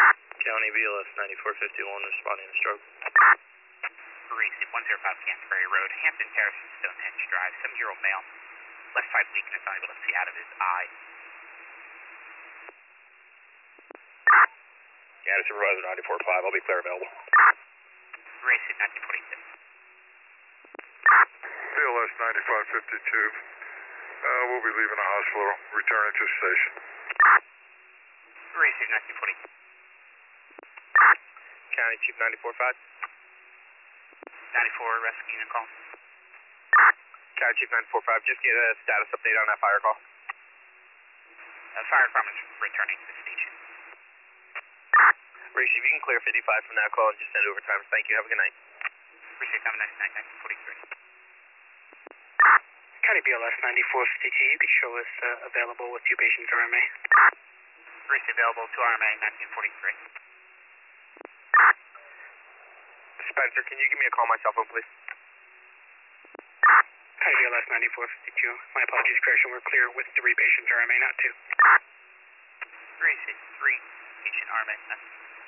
County BLS 9451 responding to stroke. Receive 105 Canterbury Road, Hampton Terrace and Stonehenge Drive, 7-year-old male. Left side weakness, unable to see out of his eye. County Supervisor 94.5, I'll be clear available. Receive 1942. BLS 9552. We'll be leaving the hospital, returning to the station. Receive 1942. County Chief 94.5. 94, rescue unit call. County Chief 94.5, just get a status update on that fire call. Fire department's returning to the station. Receive, you can clear 55 from that call and just send overtime. Thank you. Have a good night. Receive, have a nice night, 1943. County BLS 9452, you could show us available with 2 patients RMA. Receive, available to RMA, 1943. Spencer, can you give me a call on my cell phone, please? County BLS 9452, my apologies, correction, we're clear with 3 patients RMA, not 2. Receive, 3 patient RMA,